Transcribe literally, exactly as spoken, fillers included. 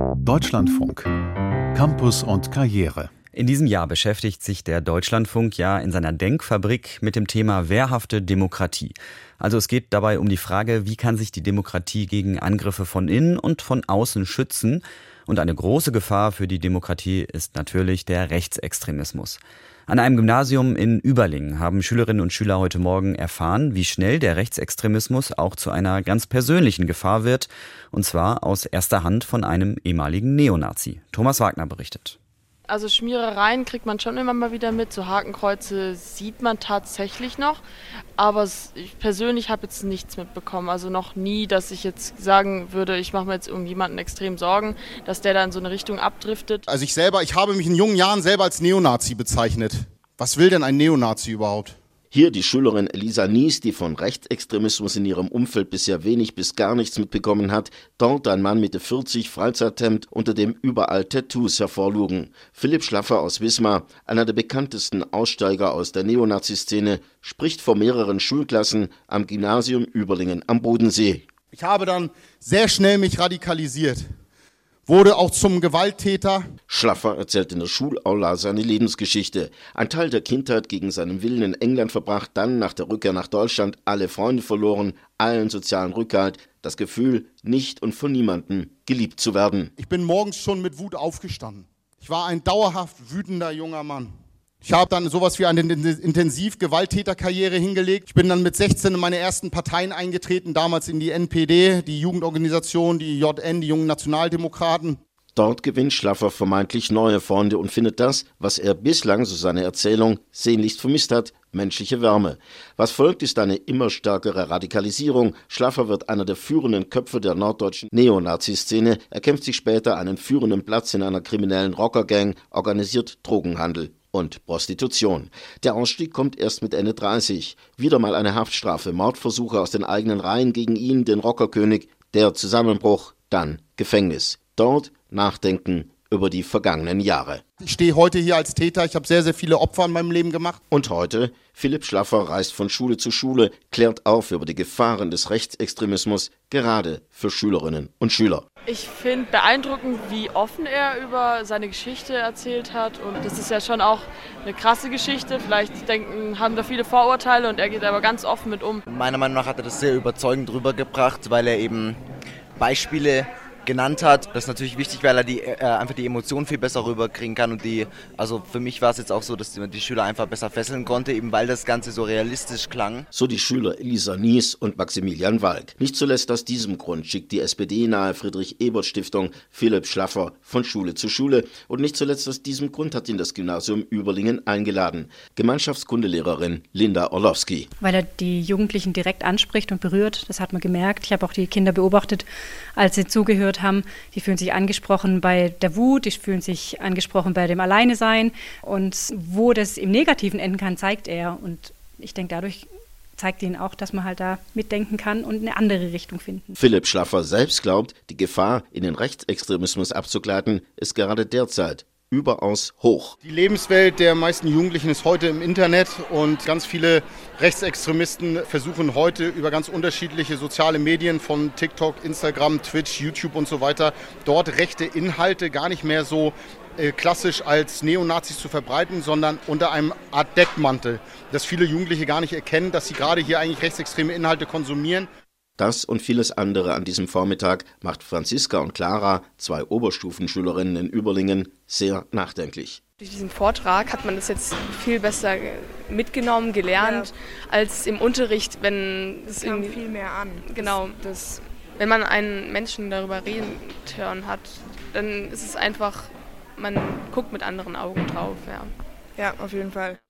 Deutschlandfunk. Campus und Karriere. In diesem Jahr beschäftigt sich der Deutschlandfunk ja in seiner Denkfabrik mit dem Thema wehrhafte Demokratie. Also es geht dabei um die Frage, wie kann sich die Demokratie gegen Angriffe von innen und von außen schützen? Und eine große Gefahr für die Demokratie ist natürlich der Rechtsextremismus. An einem Gymnasium in Überlingen haben Schülerinnen und Schüler heute Morgen erfahren, wie schnell der Rechtsextremismus auch zu einer ganz persönlichen Gefahr wird. Und zwar aus erster Hand von einem ehemaligen Neonazi. Thomas Wagner berichtet. Also Schmierereien kriegt man schon immer mal wieder mit, so Hakenkreuze sieht man tatsächlich noch, aber ich persönlich habe jetzt nichts mitbekommen, also noch nie, dass ich jetzt sagen würde, ich mache mir jetzt um jemanden extrem Sorgen, dass der da in so eine Richtung abdriftet. Also ich selber, ich habe mich in jungen Jahren selber als Neonazi bezeichnet. Was will denn ein Neonazi überhaupt? Hier die Schülerin Elisa Nies, die von Rechtsextremismus in ihrem Umfeld bisher wenig bis gar nichts mitbekommen hat. Dort ein Mann Mitte vierzig, Freizeithemd, unter dem überall Tattoos hervorlugen. Philipp Schlaffer aus Wismar, einer der bekanntesten Aussteiger aus der Neonazi-Szene, spricht vor mehreren Schulklassen am Gymnasium Überlingen am Bodensee. Ich habe dann sehr schnell mich radikalisiert. Wurde auch zum Gewalttäter. Schlaffer erzählt in der Schulaula seine Lebensgeschichte. Ein Teil der Kindheit gegen seinen Willen in England verbracht, dann nach der Rückkehr nach Deutschland alle Freunde verloren, allen sozialen Rückhalt, das Gefühl, nicht und von niemandem geliebt zu werden. Ich bin morgens schon mit Wut aufgestanden. Ich war ein dauerhaft wütender junger Mann. Ich habe dann sowas wie eine Intensiv-Gewalttäterkarriere hingelegt. Ich bin dann mit sechzehn in meine ersten Parteien eingetreten, damals in die N P D, die Jugendorganisation, die J N, die Jungen Nationaldemokraten. Dort gewinnt Schlaffer vermeintlich neue Freunde und findet das, was er bislang, so seine Erzählung, sehnlichst vermisst hat, menschliche Wärme. Was folgt, ist eine immer stärkere Radikalisierung. Schlaffer wird einer der führenden Köpfe der norddeutschen Neonazi-Szene, erkämpft sich später einen führenden Platz in einer kriminellen Rockergang, organisiert Drogenhandel und Prostitution. Der Ausstieg kommt erst mit Ende dreißig. Wieder mal eine Haftstrafe, Mordversuche aus den eigenen Reihen gegen ihn, den Rockerkönig, der Zusammenbruch, dann Gefängnis. Dort Nachdenken über die vergangenen Jahre. Ich stehe heute hier als Täter, ich habe sehr, sehr viele Opfer in meinem Leben gemacht. Und heute, Philipp Schlaffer reist von Schule zu Schule, klärt auf über die Gefahren des Rechtsextremismus, gerade für Schülerinnen und Schüler. Ich finde beeindruckend, wie offen er über seine Geschichte erzählt hat. Und das ist ja schon auch eine krasse Geschichte. Vielleicht denken, haben da viele Vorurteile und er geht aber ganz offen mit um. Meiner Meinung nach hat er das sehr überzeugend rübergebracht, weil er eben Beispiele genannt hat. Das ist natürlich wichtig, weil er die, äh, einfach die Emotionen viel besser rüberkriegen kann. Und die, also für mich war es jetzt auch so, dass die Schüler einfach besser fesseln konnte, eben weil das Ganze so realistisch klang. So die Schüler Elisa Nies und Maximilian Walk. Nicht zuletzt aus diesem Grund schickt die S P D-nahe Friedrich-Ebert-Stiftung Philipp Schlaffer von Schule zu Schule. Und nicht zuletzt aus diesem Grund hat ihn das Gymnasium Überlingen eingeladen. Gemeinschaftskundelehrerin Linda Orlowski. Weil er die Jugendlichen direkt anspricht und berührt, das hat man gemerkt. Ich habe auch die Kinder beobachtet, als sie zugehört haben. Die fühlen sich angesprochen bei der Wut, die fühlen sich angesprochen bei dem Alleinesein. Und wo das im Negativen enden kann, zeigt er. Und ich denke, dadurch zeigt ihnen auch, dass man halt da mitdenken kann und eine andere Richtung finden. Philipp Schlaffer selbst glaubt, die Gefahr, in den Rechtsextremismus abzugleiten, ist gerade derzeit überaus hoch. Die Lebenswelt der meisten Jugendlichen ist heute im Internet und ganz viele Rechtsextremisten versuchen heute über ganz unterschiedliche soziale Medien von TikTok, Instagram, Twitch, YouTube und so weiter, dort rechte Inhalte gar nicht mehr so äh, klassisch als Neonazis zu verbreiten, sondern unter einem Art Deckmantel, dass viele Jugendliche gar nicht erkennen, dass sie gerade hier eigentlich rechtsextreme Inhalte konsumieren. Das und vieles andere an diesem Vormittag macht Franziska und Clara, zwei Oberstufenschülerinnen in Überlingen, sehr nachdenklich. Durch diesen Vortrag hat man das jetzt viel besser mitgenommen, gelernt, ja, als im Unterricht, wenn es irgendwie viel mehr an. Genau, das, wenn man einen Menschen darüber reden hören hat, dann ist es einfach, man guckt mit anderen Augen drauf. Ja, ja, auf jeden Fall.